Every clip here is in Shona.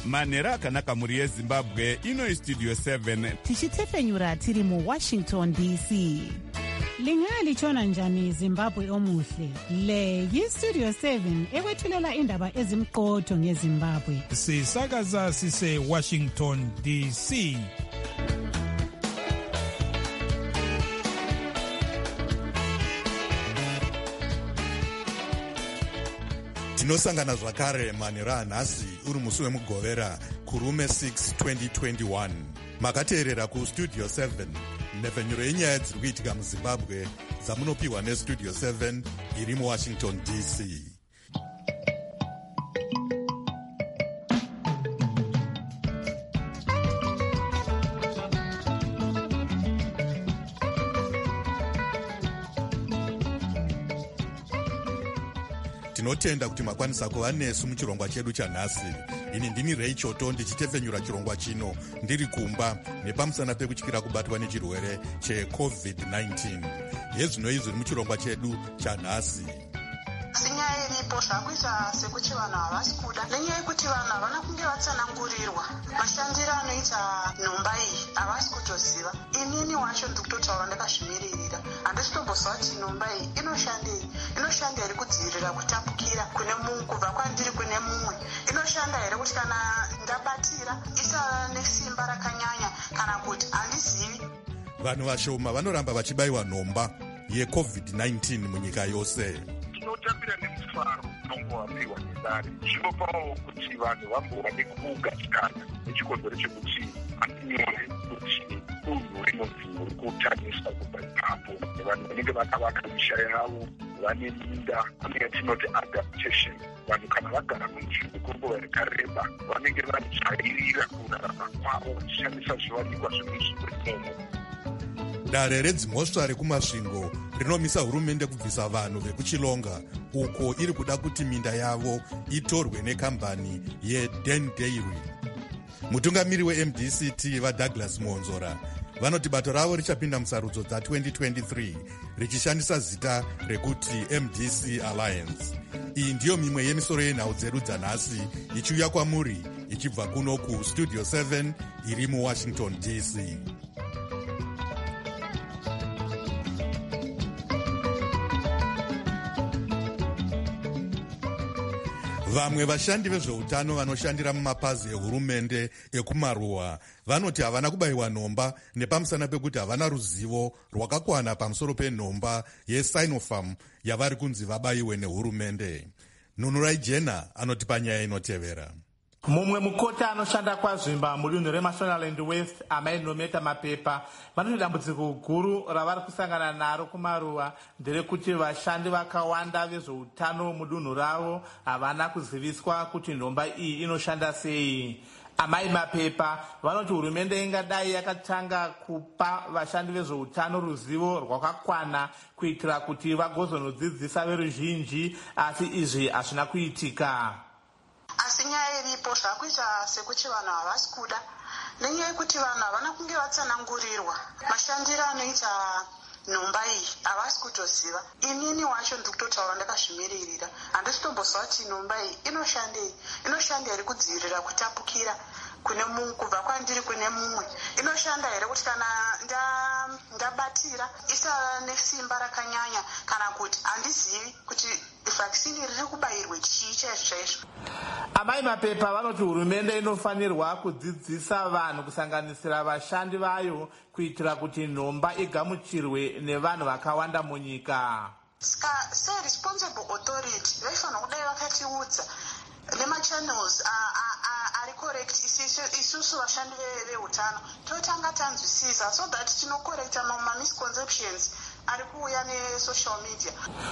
manhero akanaka mhuri yezimbabwe. Ino istudio 7 tichitefenyura tiri muWashington DC. Lingalitshona njani Zimbabwe omuhle? Le yistudio 7 ekwethulela indaba ezimqotho ngeZimbabwe. Sisakaza sise Washington DC. Tinosangana zvakare manhero anhasi uri musi wemugovera kurume 6 2021. Makateerera kustudio 7 nhefenyuro yenyaya dziri kuitika muzimbabwe dzamunopiwa nestudio 7 iri muWashington DC. Tinotenda kuti makwanisa kuva nesu muchirongwa chedu chanhasi. Ini ndini Ray Choto ndichitefenyura chirongwa chino ndiri kumba nepamusana pekutyira kubatwa nechirwere cheCovid-19. Hezvino izvi zviri muchirongwa chedu chanhasi. Sinyaya iripo zvakuita sekuti vanhu havasi kuda nenyaya yekuti vanhu havana kunge vatsanangurirwa mashandiro anoita nhomba iyi, havasi kutoziva. Inini wacho ndiri kutotaura ndakazvimiririra, handisi kutomboziva kuti nhomba iyi inoshandei. Inoshanda here kudzivirira kutapukira kubva kwandiri kune mumwe? Inoshanda here kuti kana ndabatira isava nesimba rakanyanya, kana kuti handizivi? Vanhu vashoma vanoramba vachibayiwa nhomba yeCovid-19 munyika yose. Tinotambira nemufaro unongowapiwa nedare. Zvinopawo kuti vanhu vambova nekugadzikana nechikonzero chekuti hatinyore kuti unhu rinobvi uri kutaniswa kubva ipapo. Vanhu vanenge vakavaka misha yavo, vane minda, kune yatinoti adaptation. Vanhu kana vagara munzvimbo kwenguva yakareba vanenge vajairira kurarama kwavo vachishandisa zviwanikwa zvemunzvimbo imomo. Dare redzimhosva rekumasvingo rinomisa hurumende kubvisa vanhu vekuchilonga uko iri kuda kuti minda yavo itorwe nekambani yeDen Dairy. Mutungamiri weMDCT vaDouglas Muonzora vanoti bato ravo richapinda musarudzo dza2023 richishandisa zita rekuti MDC Alliance. Iyi ndiyo mimwe yemisoro yenhau dzedu dzanhasi ichiuya kwamuri ichibva kuno kustudio 7 iri muWashington DC. Vamwe vashandi vezveutano vanoshandira mumapazi ehurumende ekumaruwa vanoti havana kubayiwa nhomba nepamusana pekuti havana ruzivo rwakakwana pamusoro penhomba yeSinopharm yavari kunzi vabayiwe nehurumende. Nunurai Jena anoti panyaya inotevera. Mumwe mukota anoshanda kwazvimba mudunhu reMashonaland West Amai Nometa Mapepa vanoti dambudziko guru ravari kusangana naro kumaruwa nderekuti vashandi vakawanda vezveutano mudunhu ravo havana kuziviswa kuti nhomba iyi inoshanda sei. Amai Mapepa vanoti hurumende ingadai yakatanga kupa vashandi vezveutano ruzivo rwakakwana kuitira kuti vagozonodzidzisa veruzhinji, asi izvi hazvina kuitika. Asi nyaya iripo zvakuita sekuti vanhu havasi kuda nenyaya yekuti vanhu havana kunge vatsanangurirwa mashandiro anoita nhomba iyi, havasi kutoziva. Inini wacho ndiri kutotaura ndakazvimiririra, handisi kutomboziva kuti nhomba iyi inoshandei. Inoshanda here kudzivirira kutapukira kubva kwandiri kune mumwe? Inoshanda here kuti kana ndabatira isava nesimba rakanyanya, kana kuti handizivi kuti vhakisini riri kubayirwe chii chaizvo? Amai Mapepa vanoti hurumende inofanirwa kudzidzisa vanhu kusanganisira vashandi vayo kuitira kuti nhomba igamuchirwe nevanhu vakawanda munyika. Se-responsible authority vaifanira kudai vakatiudza nemachannels ari correct. Isusu vashandi veutano totanga tanzwisisa so that tinocorrecta misconceptions ari kuuya nesocial media.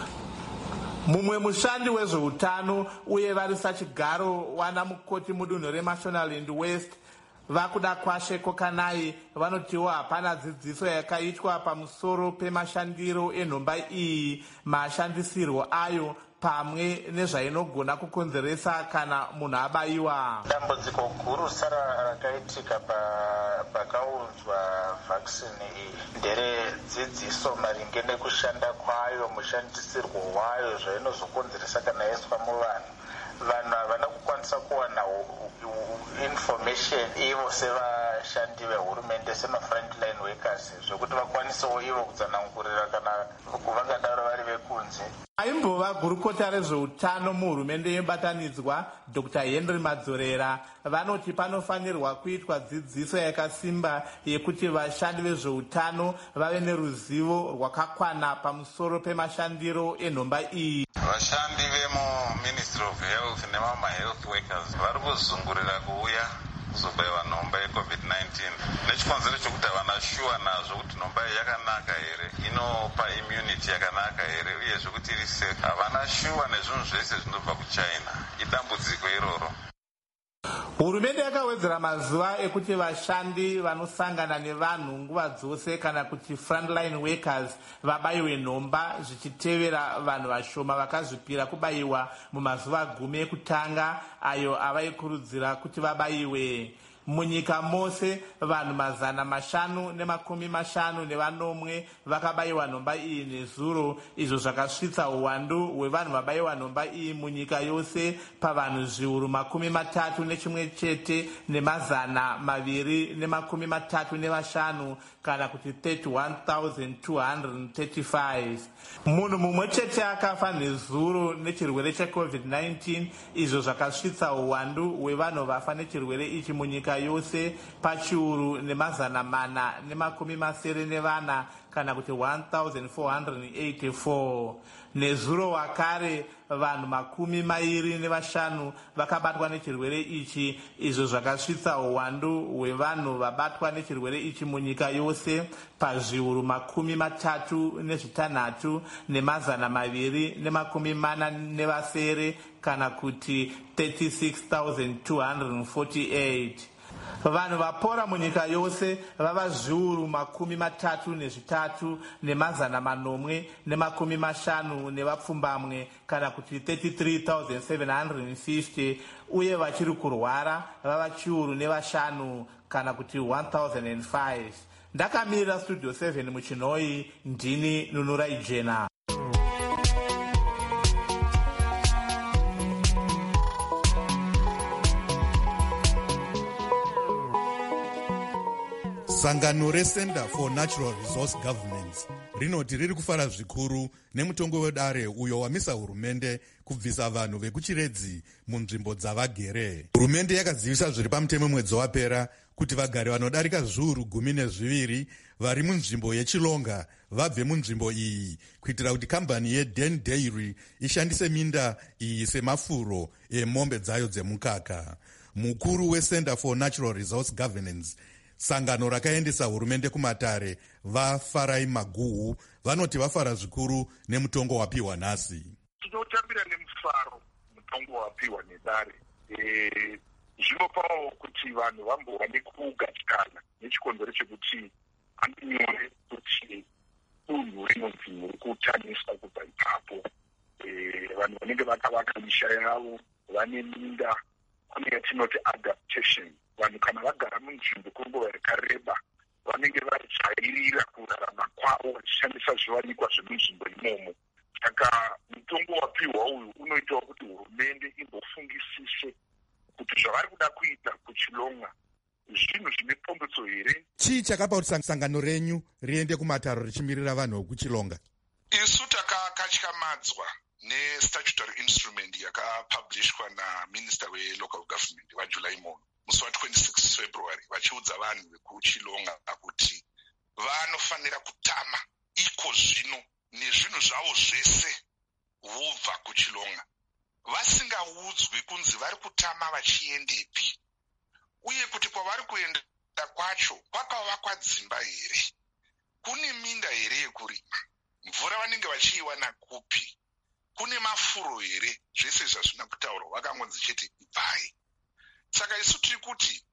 Mumwe mushandi wezveutano uye vari sachigaro wana mukoti mudunhu reMashonaland West vakuda kwashe Kokanai vanotiwo hapana dzidziso yakaitwa pamusoro pemashandiro enhomba iyi, mashandisirwo ayo pamwe nezvainogona kukonzeresa kana munhu abayiwa. Dambudziko guru sara rakaitika pakaunzwa vhakisini iyi nderedzidziso maringe nekushanda kwayo, mushandisirwo wayo, zvainozokonzeresa kana yaiswa muvanhu. Vanhu havana kukwanisa vanokwanisa kuwana information ivo sevashandi vehurumende sema-frontline workers zvokuti vakwanisewo ivo kutsanangurira kana kuvangadaro vari vekunze. Aimbova gurukota rezveutano muhurumende yebatanidzwa Dr. Henry Madzorera vanoti panofanirwa kuitwa dzidziso yakasimba yekuti vashandi vezveutano vave neruzivo rwakakwana pamusoro pemashandiro enhomba iyi. Vashandi vemuMinistry of Health nemama-health workers vari kuzungurira kuuya kuzobaiwa nhomba yeCovid-19 nechikonzero chokuti havana shuwa nazvo kuti nhomba iyi yakanaka here, inopa immunity yakanaka here, uyezve kuti iri safe. Havana shuwa nezvinhu zvese zvinobva kuChina. Idambudziko iroro. Hurumende yakawedzera mazuva ekuti vashandi vanosangana nevanhu nguva dzose kana kuti frontline workers vabaiwe nhomba zvichitevera vanhu vashoma vakazvipira kubayiwa mumazuva 10 ekutanga ayo avaikurudzira kuti vabaiwe. Munyika mose vanhu 550 vakabayiwa nhomba iyi nezuro, izvo zvakasvitsa uwandu hwevanhu vabayiwa nhomba iyi munyika yose pavanhu zviuru 31,235 kana kuti 31,235. Munhu mumwe chete akafa nezuro nechirwere cheCovid-19, izvo zvakasvitsa uwandu hwevanhu vafa nechirwere ichi munyika yose pachiuru 494 kana kuti 1,484. Nezuro wakare vanhu 25 vakabatwa nechirwere ichi, izvo zvakasvitsa uwandu hwevanhu vabatwa nechirwere ichi munyika yose pazviuru 36,247 kana kuti 36,248. Vanhu vapora munyika yose vava zviuru 33,850 nevapfumbamwe kana kuti 33,750, uye vachiri kurwara vava chiuru 5 kana kuti 1,005. Ndakamirira Studio 7 muChinoi, ndini Nunurai Jena. Sangano reCenter for Natural Resource Governance rinoti riri kufara zvikuru nemutongo wedare uyo wamisa hurumende kubvisa vanhu vekuchiredzi munzvimbo dzavagere. Hurumende yakazivisa zviri pamutemo mwedzi wapera kuti vagari vanodarika zviuru 12 vari munzvimbo yeChilonga vabve munzvimbo iyi kuitira kuti kambani yeDen Dairy ishandise minda iyi semafuro emombe dzayo dzemukaka. Mukuru weCenter for Natural Resource Governance, sangano rakaendesa hurumende kumatare, vaFarai Maguhu, vanoti vafara zvikuru nemutongo wapiwa nhasi. Tinotambira nemufaro mutongo wapiwa nedare. Zvinopawo kuti vanhu vambova nekugatikana nechikonzero chekuti handinyore kuti unhu rinonzi muri kutaniswa kubva ipapo. Vanhu vanenge vakavaka misha yavo vane minda, kune yatinoti adaptation. Vanhu kana vagara munzvimbo kwenguva yakareba vanenge vajairira kurarama kwavo vachishandisa zviwanikwa zvemunzvimbo imomo. Saka mutongo wapiwa uyu unoitawo kuti hurumende imbofungisise kuti zvavari kuda kuita kuChilonga zvinhu zvine pomboso here. Chii chakapa kuti sangano renyu riende kumataro richimirira vanhu vekuChilonga? Isu takakatyamadzwa nestatutory instrument yakapublishwa naminister welocal government vaJuly muno musi wa26 February vachiudza vanhu vekuChilonga kuti vanofanira kutama iko zvino nezvinhu zvavo zvese vobva kuChilonga vasingaudzwi kunzi vari kutama vachiendepi, uye kuti kwavari kuenda kwacho kwakavakwa dzimba here, kune minda here yekurima, mvura vanenge vachiiwana kupi, kune mafuro here. Zvese zvazvina kutaurwa vakangonzi chete ibvai. Saka isu tiri kuti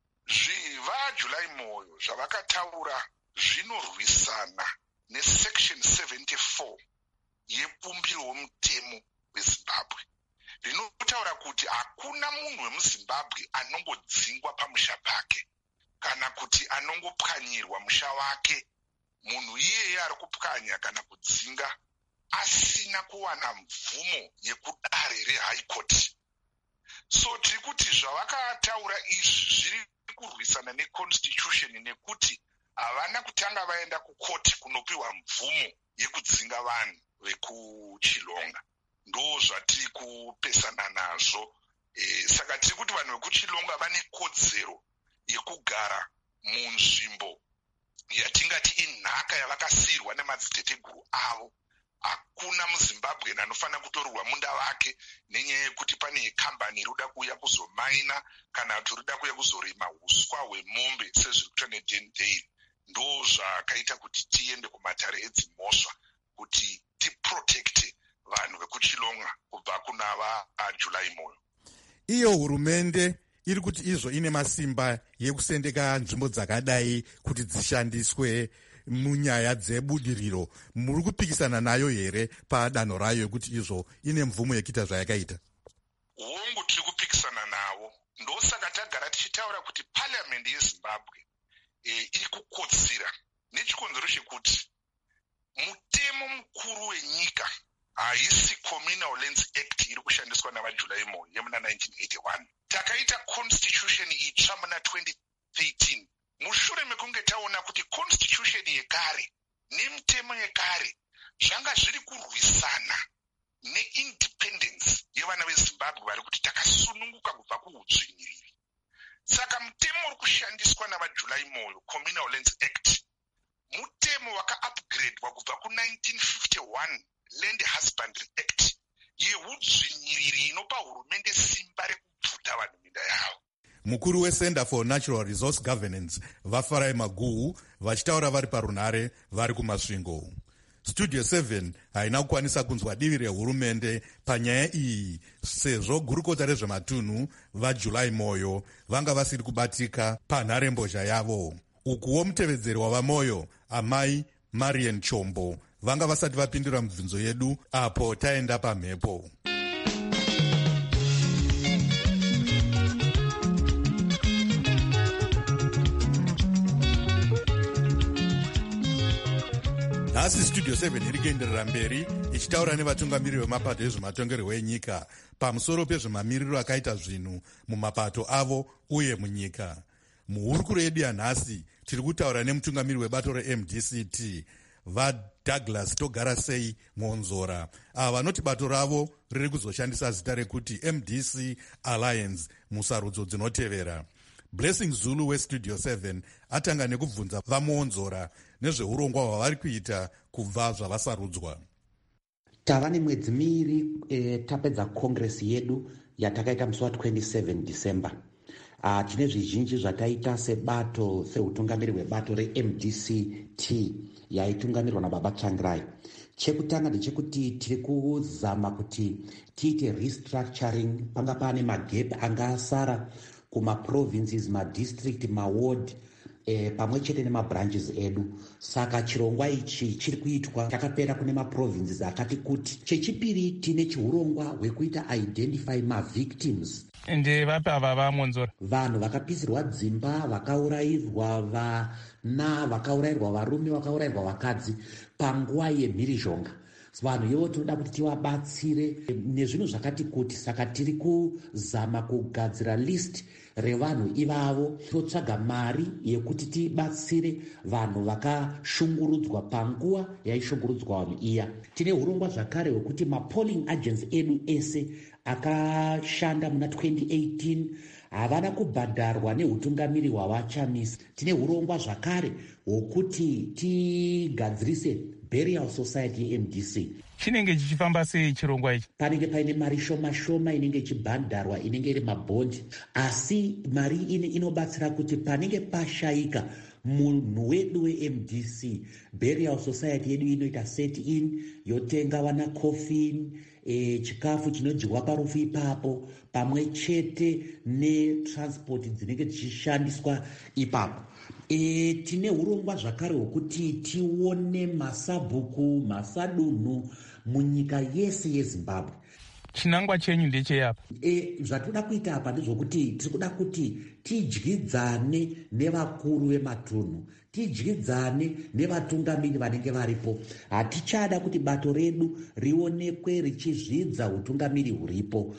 vaJuly moyo zvavakataura zvinorwisana nesection 74 yebumbiro womutemo weZimbabwe rinotaura kuti hakuna munhu wemuZimbabwe anongodzingwa pamusha pake kana kuti anongopwanyirwa musha wake, munhu iyeye ari kupwanya kana kudzinga asina kuwana mvumo yekudare reHigh Court. So kuti zvavakataura izvi zviri kurwisana neconstitution nekuti havana kutanga vaenda kukoti kunopiwa mvumo yekudzinga vanhu vekuchilonga. Ndo zvatiri kupesana nazvo. Saka tiri kuti vanhu vekuchilonga vane kodzero yekugara munzvimbo yatingati inhaka yavakasiyirwa nemadziteteguru avo. Hakuna muZimbabwe anofanira kutorerwa munda wake nenyaya yekuti pane kambani iri kuda kuuya kuzomaina kana kuti iri kuda kuuya kuzorima huswa hwemombe sezviri kuita neDendale. Ndo zvakaita kuti tiende kumatare edzimhosva kuti tiprotekte vanhu vekuchilonga kubva kuna vaJulai Moyo. Iyo hurumende iri kuti izvo ine masimba yekusendeka nzvimbo dzakadai kuti dzishandiswe munyaya dzebudiriro. Muri kupikisana nayo here padanho rayo yekuti izvo ine mvumo yekuita zvayakaita? Hongu tiri kupikisana navo. Ndosaka tagara tichitaura kuti parliamendi yeZimbabwe iri kukotsira nechikonzero chekuti mutemo mukuru wenyika haisi Communal Lands Act iri kushandiswa navaJulai Moyo yemuna 1981. Takaita constitution itsva muna 2013. Mushure mekunge taona kuti constitution yekare nemitemo yekare zvanga zviri kurwisana neindependence yevana veZimbabwe vari kuti takasununguka kubva kuudzvinyiriri. Saka mutemo uri kushandiswa navaJulai Moyo, Communal Lands Act, mutemo waka-upgradewa kubva ku-1951 Land Husbandry Act yeudzvinyiriri inopa hurumende simba rekubvuta vanhu minda yavo. Mukuru weCenter for Natural Resource Governance vaFarai Maguhu vachitaura vari parunhare vari kumasvingo. Studio 7 haina kukwanisa kunzwa divi rehurumende panyaya iyi sezvo gurukota rezvematunhu vaJulai Moyo vanga vasiri kubatika panharembozha yavo. Ukuwo mutevedzeri wavaMoyo amai Marian Chombo vanga vasati vapindura mibvunzo yedu apo taenda pamhepo. Nhasi Studio 7 iri kuenderera mberi ichitaura nevatungamiriri vemapato ezvematongerwo enyika pamusoro pezvemamiriro akaita zvinhu mumapato avo uye munyika. Muhurukuro yedu yanhasi tiri kutaura nemutungamiriri webato reMDCT vaDouglas Togara Sei Mwonzora, ava vanoti bato ravo riri kuzoshandisa zita rekuti MDC Alliance musarudzo dzinotevera. Blessing Zulu weStudio 7 atanga nekubvunza vaMwonzora nezveurongwa hwavari kuita kubva zvavasarudzwa. Tava nemwedzi miviri tapedza kongresi yedu yatakaita musi wa27 December. Tine zvizhinji zvataita sebato seutungamiri hwebato reMDCT yaitungamirirwa nababa Tsvangirai. Chekutanga ndechekuti tiri kuzama kuti tiite restructuring panga pane magap anga asara kumaprovinces, madistrict, maward pamwe chete nemabranches edu. Saka chirongwa ichi chiri kuitwa chakapera kune maprovinces akati kuti. Chechipiri tine chiurongwa hwekuita identify mavictims. Ende vapi ava vaMwonzora? Vanhu vakapisirwa dzimba, vakaurayirwa vana, vakaurayirwa varume, vakaurayirwa vakadzi panguva yemhirizhonga. Vanhu ivo tinoda kuti tivabatsire nezvinhu zvakati kuti. Saka tiri kuzama kugadzira list revanhu ivavo, totsvaga mari yekuti tibatsire vanhu vakashungurudzwa panguva yaishungurudzwa vanhu iya. Tine urongwa zvakare hwekuti mapolling agents edu ese akashanda muna 2018 havana kubhadharwa neutungamiri hwavachamisa. Tine urongwa zvakare hwokuti tigadzirise burial society yeMDC. Chinenge chichifamba sei chirongwa ichi? Panenge paine mari shoma shoma inenge ichibhadharwa inenge iri mabhondi, asi mari inobatsira kuti panenge pashayika munhu wedu weMDC, burial society yedu inoita set in, yotenga vana coffin, chikafu chinodyiwa parufu ipapo, pamwe chete netransport dzinenge dzichishandiswa ipapo. Tine urongwa zvakare hwokuti tione masabhuku, masadunhu munyika yese yeZimbabwe. chinangwa chenyu ndecheyapa? Zvatinoda kuita apa ndezvokuti tiri kuda kuti tidyidzane nevakuru vematunhu, tidyidzane nevatungamiri vanenge varipo. Hatichada kuti bato redu rionekwe richizvidza utungamiri huripo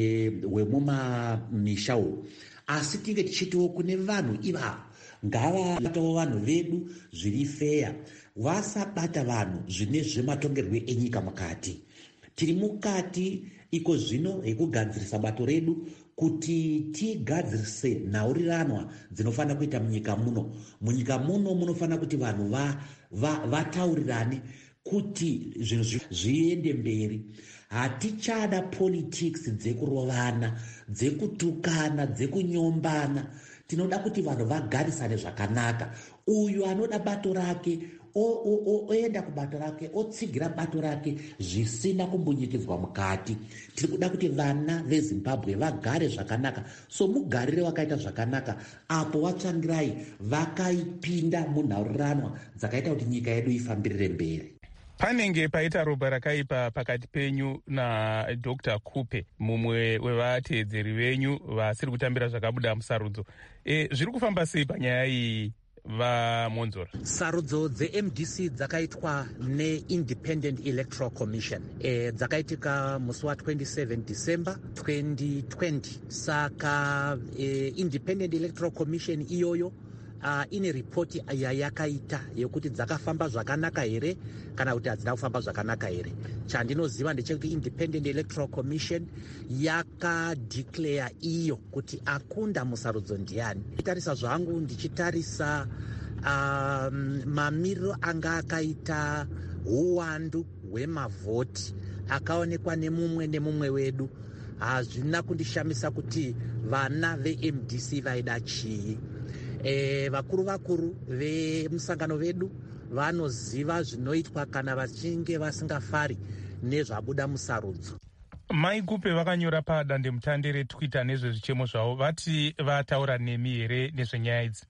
hwemumamisha umu, asi tinge tichitiwo kune vanhu ivavo ngavabatawo vanhu vedu zviri feya, vasabata vanhu zvine zvematongerwo enyika mukati. Tiri mukati iko zvino yekugadzirisa bato redu kuti tigadzirise nhaurirano dzinofanira kuita munyika muno. Munyika muno munofanira kuti vanhu vataurirane kuti zvinhu zviende mberi. Hatichada politics dzekurovana, dzekutukana, dzekunyombana. Tinoda kuti vanhu vagarisane zvakanaka. Uyu anoda bato rake oenda kubato rake, otsigira bato rake zvisina kumbunyikidzwa mukati. Tiri kuda kuti vana veZimbabwe vagare zvakanaka. So mugarire wakaita zvakanaka apo vatsvangirai vakaipinda munhaurirano dzakaita kuti nyika yedu ifambirire mberi. Panenge paita ropa rakaipa pakati penyu naDr. Kupe, mumwe wevateedzeri venyu vasiri kutambira zvakabuda musarudzo. Zviri kufamba sei panyaya iyi vaMonzora? Sarudzo dzeMDC dzakaitwa neIndependent Electoral Commission. Dzakaitika musi wa27 December 2020. Saka Independent Electoral Commission iyoyo ine ripoti yayakaita yekuti dzakafamba zvakanaka here kana kuti hadzina kufamba zvakanaka here. Chandinoziva ndechekuti Independent Electoral Commission yakadeclare iyo kuti akunda musarudzo ndiani. Ndichitarisa zvangu ndichitarisa mamiriro anga akaita uwandu hwemavhoti akaonekwa nemumwe wedu, hazvina kundishamisa kuti vana veMDC vaida chii. Vakuru vemusangano vedu vanoziva zvinoitwa kana vachinge vasingafari nezvabuda musarudzo. Mai Kupe vakanyora padandemutande reTwitter nezvezvichemo zvavo, vati vataura nemi here nezvenyaya idzi?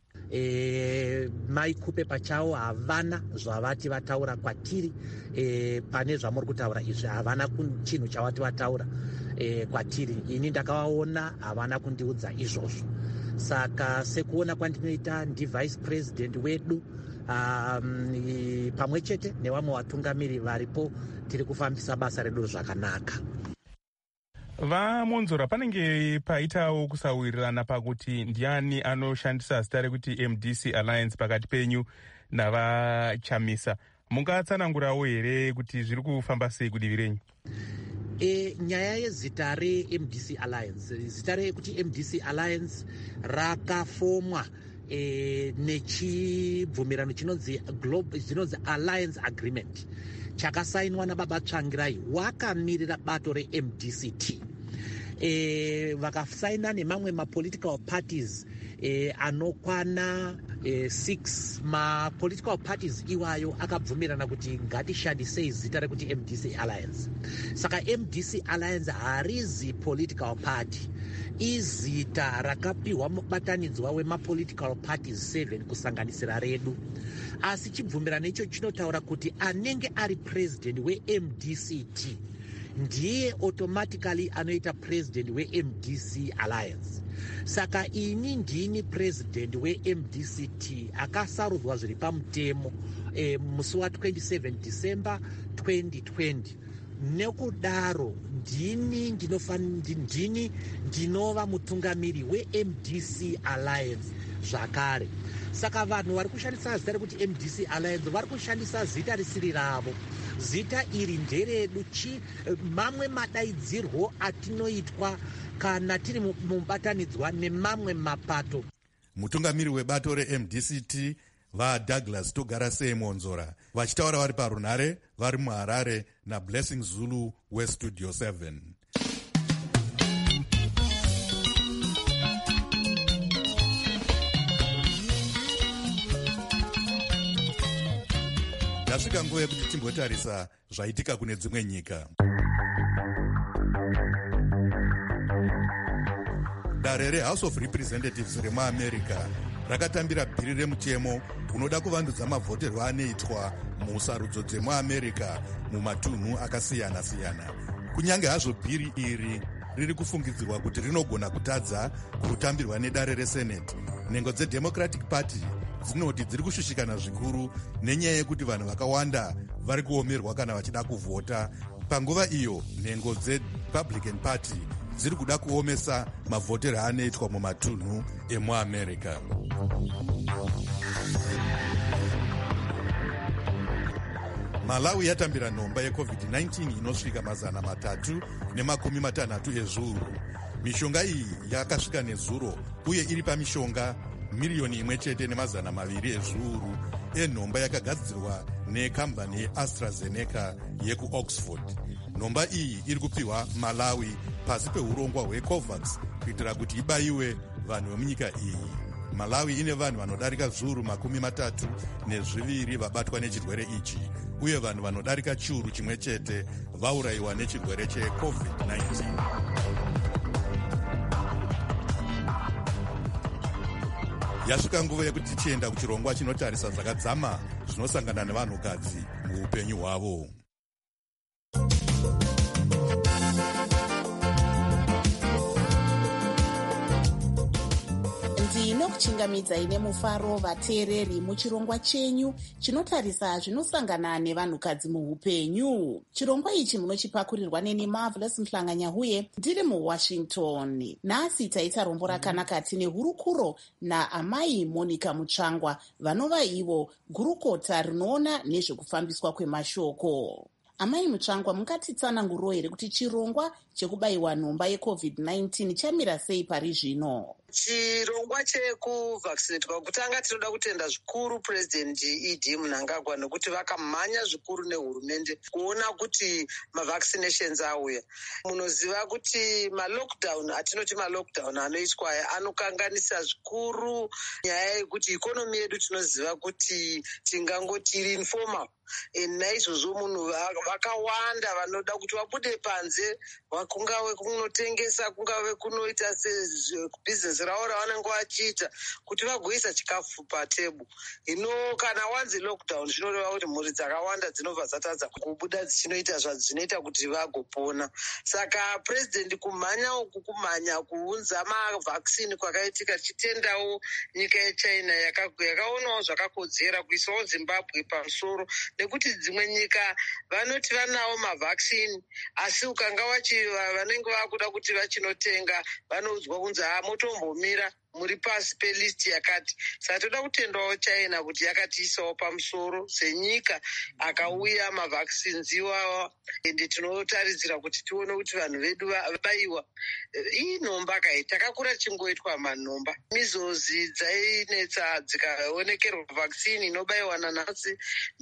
Mai Kupe pachavo havana zvavati vataura kwatiri. Pane zvamuri kutaura izvi havana chinhu chavati vataura kwatiri. Ini ndakavaona havana kundiudza izvozvo. Saka sekuona kwandinoita ndivice president wedu pamwe chete nevamwe vatungamiri varipo, tiri kufambisa basa redu zvakanaka. VaMonzora, panenge paitawo kusawirirana pakuti ndiani anoshandisa zita rekuti MDC Alliance pakati penyu navaChamisa. Mungatsanangurawo here kuti zviri kufamba sei kudivi renyu? Nyaya yezita reMDC Alliance, zita rekuti MDC Alliance rakafomwa nechibvumirano chinonzi Alliance Agreement chakasainwa nababa Tsvangirai wakamirira bato reMDCT. Vakasaina nemamwe mapolitical parties anokwana 6. Mapolitical parties iwayo akabvumirana kuti ngatishandisei zita rekuti MDC Alliance. Saka MDC Alliance harizi political party, izita rakapiwa mubatanidzwa wemapolitical parties 7 kusanganisira redu. Asi chibvumirano icho chinotaura kuti anenge ari president weMDCT ndiye automatically anoita president weMDC Alliance. Saka ini ndini president weMDCT akasarudzwa zviri pamutemo musi wa27 December 2020. Nekudaro ndini ndinova mutungamiri weMDC Alliance zvakare. Saka vanhu vari kushandisa zita rekuti MDC Alliance vari kushandisa zita risiri ravo. Zita iri nderedu. Mamwe madaidzirwo atinoitwa kana tiri mubatanidzwa nemamwe mapato. Mutungamiri webato reMDCT vaDouglas Togarasei Monzora vachitaura vari parunhare vari muHarare naBlessing Zulu weStudio 7. Ndasvika nguva yekuti timbotarisa zvaitika kune dzimwe nyika. Dare reHouse of Representatives remuAmerica rakatambira bhiri remutemo unoda kuvandudza mavhoterwo anoitwa musarudzo dzemuAmerica mumatunhu akasiyana-siyana. kunyange hazvo bhiri iri riri kufungidzirwa kuti rinogona kutadza kutambirwa nedare resenate, nhengo dzedemocratic party dzinoti dziri kushushikana zvikuru nenyaya yekuti vanhu vakawanda vari kuomerwa kana vachida kuvhota. Panguva iyo nhengo dzerepublican party dziri kuda kuomesa mavhotero anoitwa mumatunhu emuamerica. Malawi yatambira nhomba yeCovid-19 inosvika 360 ezviuru. Mishonga iyi yakasvika nezuro uye iri pamishonga 1,200,000 ezviuru enhomba yakagadzirwa nekambani yeAstraZeneca yekuOxford. Nhomba iyi iri kupiwa Malawi pasi peurongwa hweCOVAX kuitira kuti ibayiwe vanhu vemunyika iyi. Malawi ine vanhu vanodarika zviuru 32 vabatwa nechirwere ichi, uye vanhu vanodarika chiuru chimwe chete vaurayiwa nechirwere cheCovid-19. Yasvika nguva yekuti tichienda kuchirongwa chinotarisa zvakadzama zvinosangana nevanhukadzi muupenyu hwavo. ndinokuchingamidzai nemufaro vateereri muchirongwa chenyu chinotarisa zvinosangana nevanhukadzi muupenyu. Chirongwa ichi munochipakurirwa neni Marvelous Mhlanganyahuye ndiri muWashington. Nhasi taita rombo rakanaka tine hurukuro naamai Monica Mutsvangwa vanova ivo gurukota rinoona nezvekufambiswa kwemashoko. Amai Mutsvangwa, mungatitsananguriro here kuti chirongwa chekubayiwa nhomba yeCovid-19 chamira sei pari zvino? Chirongwa chekuvaccinatwa kutanga tinoda kutenda zvikuru President ED Mnangagwa nekuti vakamhanya zvikuru nehurumende kuona kuti mavaccinations auya. Munoziva kuti malockdown atinoti malockdown anoitwa anokanganisa zvikuru nyaya yekuti ikonomi yedu tinoziva kuti tingangoti iri informal. Naizvozvo munhu vakawanda vanoda kuti vabude panze, kungave kunotengesa, kungave kunoita business ravo ravanenge vachiita, kuti vagoisa chikafu patebhu. Hino kana wanzi lockdown zvinoreva kuti mhuri dzakawanda dzinobva dzatadza kubuda dzichinoita zvadzinoita kuti vagopona. Saka president kumhanya uku kumhanya kuunza mavhaccine kwakaitika, tichitendawo nyika yeChina yakaonawo zvakakodzera kuisawo Zimbabwe pamusoro, nekuti dzimwe nyika vanoti vanawo mavhaccine asi ukanga vanenge vakuda kuti vachinotenga vanoudzwa kunzi motombomira muri pasi pelist yakati. Saka toda kutendawo China kuti yakatiisawo pamusoro senyika akauya mavaccines iwawa, ende tinotaridzira kuti tione kuti vanhu vedu vabayiwa. Iyi nhomba kai takakura chingoitwa manhomba, mizozi dzainetsa dzikaonekerwa vaccine inobayiwa nanhasi,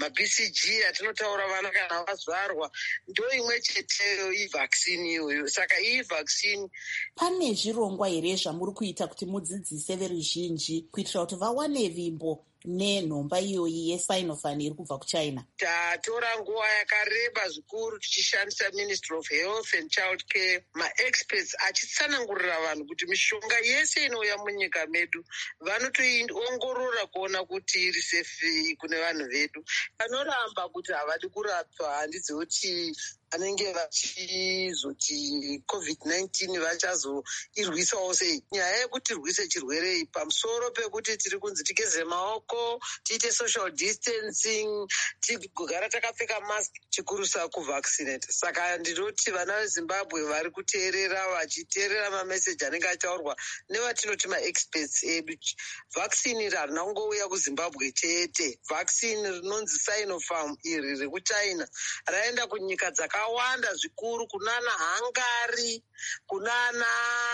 maBCG atinotaura vana kana vazvarwa, ndo imwe cheteyo ivaccine iyoyo. Saka iyi vaccine. Pane zvirongwa here zvamuri kuita kuti mudzidzise veruzhinji kuitira kuti vawane vimbo nenhomba iyoyi yeSinovac iri kubva kuChina? Tatora nguva yakareba zvikuru tichishandisa Ministry of Health and Child Care, maexperts achitsanangurira vanhu kuti mishonga yese inouya munyika medu vanotoiongorora kuona kuti iri safe kune vanhu vedu. Vanoramba kuti havadi kurapwa handidzi kuti vanenge vachizoti COVID-19 vachazoirwisawo sei. Nyaya yekuti rwise chirwere iyi pamusoro pekuti tiri kunzi tigeze maoko, tiite social distancing, tigogara takapfeka mask, chikurusa kuvaccinate. Saka ndinoti vana veZimbabwe vari kuteerera, vachiteerera mameseji anenge ataurwa nevatinoti maexperts edu. Vaccine iri harina kungouya kuZimbabwe chete. Vaccine rinonzi Sinopharm iri rekuChina raenda kunyika dzakawanda zvikuru, kunana Hungary, kunana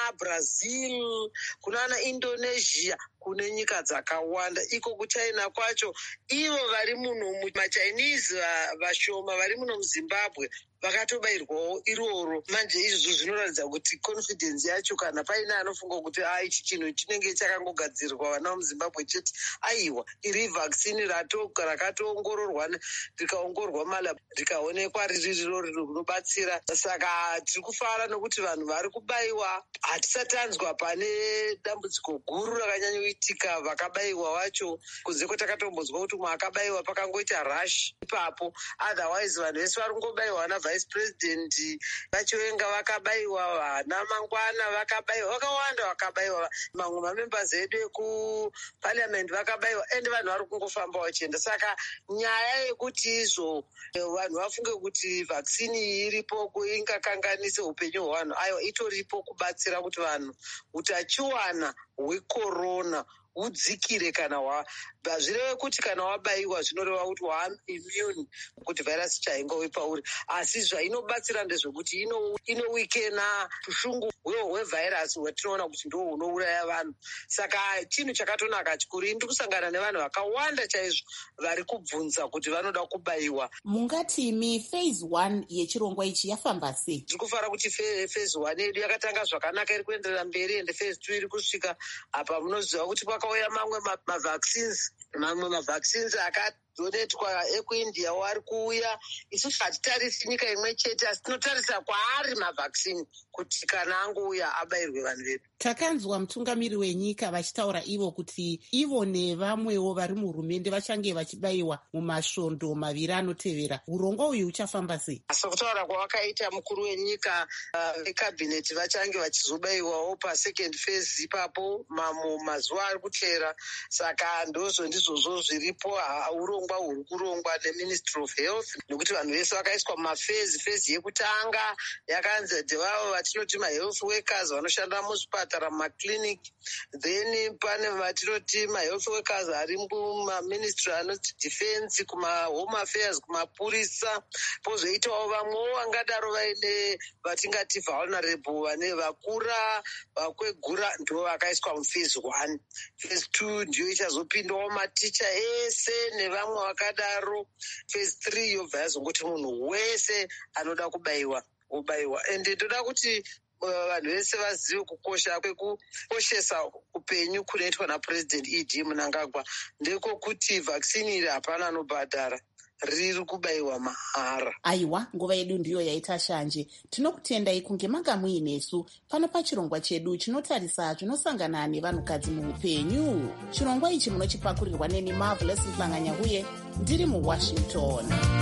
Brazil, kunana Indonesia, kune nyika dzakawanda. Iko kuChina kwacho ivo vari muno maChinese vashoma vari muno muZimbabwe vakatobayirwawo iroro. Manje izvo zvinoratidza kuti confidence yacho, kana paine anofunga kuti ichi chinhu chinenge chakangogadzirwa vana vemuZimbabwe chete, aiwa, iri vaccine rakatoongororwa rikaongororwa malab rikaonekwa riri riro rinobatsira. Saka tiri kufara nokuti vanhu vari kubayiwa. Hatisatanzwa pane dambudziko guru rakanyanyoitika vakabayiwa vacho, kunze kwatakatombodzwa kuti umwe akabayiwa pakangoita rush ipapo, otherwise vanhu vese vari kungobayiwa mavhaisi purezidendi vachiwenga vakabayiwa, vana mangwana vakabayiwa, vakawanda vakabayiwa, mamwe mamembers edu ekupariamendi vakabayiwa, ende vanhu vari kungofamba vachienda. Saka nyaya yekuti izvo vanhu vafunge kuti vhaksini iyi iripo ingakanganise upenyu hwevanhu, aiwa itoripo kubatsira kuti vanhu utachiwana hwekorona hudzikire. Kana zvireve kuti kana wabayiwa zvinoreva kuti immune kuti vhairasi chaingowe pauri, asi zvainobatsira ndezvekuti inowikena ushungu hwevhairasi hwatinoona kuti ndo hunouraya vanhu. Saka chinhu chakatonaka chikuru. Ndiri kusangana nevanhu vakawanda chaizvo vari kubvunza kuti vanoda kubayiwa. Mungatimi phase 1 yechirongwa ichi yafamba sei? Tiri kufara kuti phase 1 yedu yakatanga zvakanaka, iri kuenderera mberi, ende phase 2 iri kusvika apa munoziva kuti kwakauya mamwe mavaccines akadonetwa ekuindia wari kuuya. Isusu hatitarisi nyika imwe chete, asi tinotarisa kwaari mavhaksini kuti kana angouya abayirwe vanhu vedu. Takanzwa mutungamiri wenyika vachitaura ivo kuti ivo nevamwewo vari muhurumende vachange vachibayiwa mumasvondo maviri anotevera. Urongwa uyu uchafamba sei? Sokutaura kwavakaita mukuru wenyika vekabhineti vachange vachizobayiwawo pasecond phase ipapo mazuva ari kutevera. Saka ndizvozvo zviripo. Urongwa huri kurongwa neministry of health, nekuti vanhu vese vakaiswa mumafezi. Phase yekutanga yakanzi ndevavo vatinoti mahealth workers vanoshanda muzvipatara, mumakliniki. Then pane vatinoti mahealth workers ari mumaministry anoti defense, kumahome affairs, kumapurisa. Pozoitawo vamwewo vangadaro vaine vatingati vulnerable, vane vakura, vakwegura, ndo vakaiswa muphase 1. Phase 2 ndiyo ichazopindawo maticha ese nevamwe vakadaro. Phase 3 yobva yazongoti munhu wese anoda kubayiwa obayiwa. Ende toda kuti vanhu vese vazive kukosha kwekukoshesa upenyu kunoitwa naPresident ED Mnangagwa, ndeko kuti vhaksini iri hapana anobhadhara, riri kubayiwa mahara. Aiwa, nguva yedu ndiyo yaita shanje. Tinokutendai kunge manga muinesu pano pachirongwa chedu chinotarisa zvinosangana nevanhukadzi muupenyu. Chirongwa ichi munochipakurirwa neni Marvelous Mhlanganya-Huye, ndiri muWashington.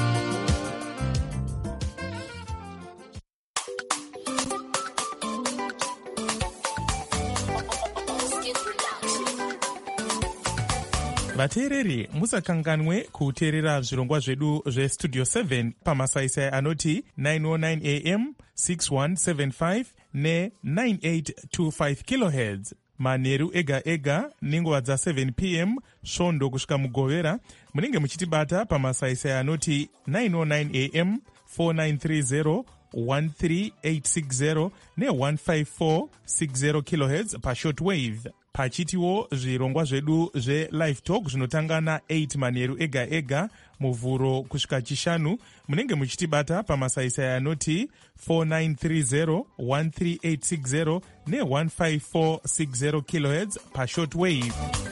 vateereri musakanganwe kuteerera zvirongwa zvedu zvestudio 7 pamasaisai anoti 909 am 6175 ne9825 kilohertz manheru ega ega nenguva dza7 pm svondo kusvika mugovera. munenge muchitibata pamasaisai anoti 909 am 4930 13860 ne15460 kilohertz pashortwave. pachitiwo zvirongwa zvedu zvelive talk zvinotanga na8 manheru ega ega muvhuro kusvika chishanu. munenge muchitibata pamasaisai anoti 4930 13860 ne15460 kilohertz pashortwave.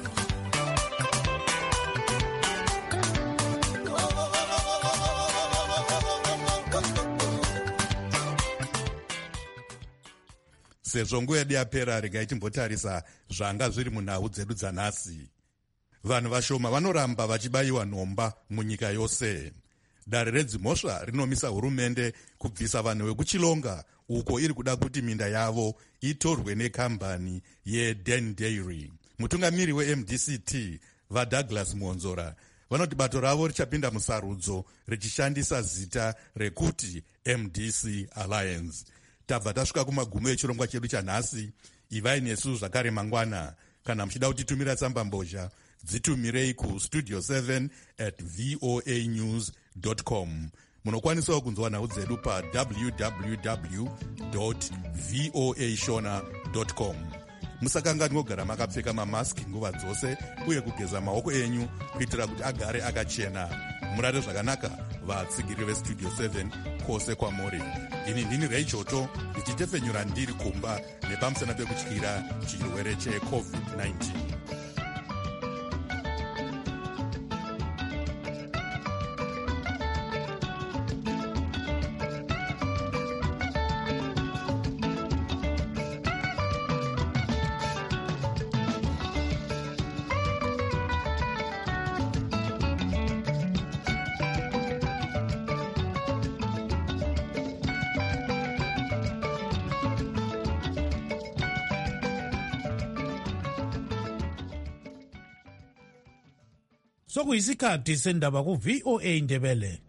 sezvo nguva yedu yapera, regai timbotarisa zvanga zviri munhau dzedu dzanhasi. Vanhu vashoma vanoramba vachibayiwa nhomba munyika yose. Dare redzimhosva rinomisa hurumende kubvisa vanhu vekuchilonga uko iri kuda kuti minda yavo itorwe nekambani yeDen Dairy. Mutungamiri weMDCT vaDouglas Muonzora vanoti bato ravo richapinda musarudzo richishandisa zita rekuti MDC Alliance. Tabva tasvika kumagumo echirongwa chedu chanhasi. Ivai nesu zvakare mangwana. Kana muchida kutitumira tsamba mbozha, dzitumirei kustudio 7@voanews.com. munokwanisawo kunzwa nhau dzedu pa www.voashona.com. musakanganwe kugara makapfeka mamaski nguva dzose uye kugeza maoko enyu kuitira kuti agare akachena. murare zvakanaka vatsigiri vestudio 7 kwose kwamuri. ini ndini Reichoto ndichitefenyura ndiri kumba nepamusana pekutyira chirwere cheCovid-19. sokuyisikhathi sendaba ku-VOA Ndebele.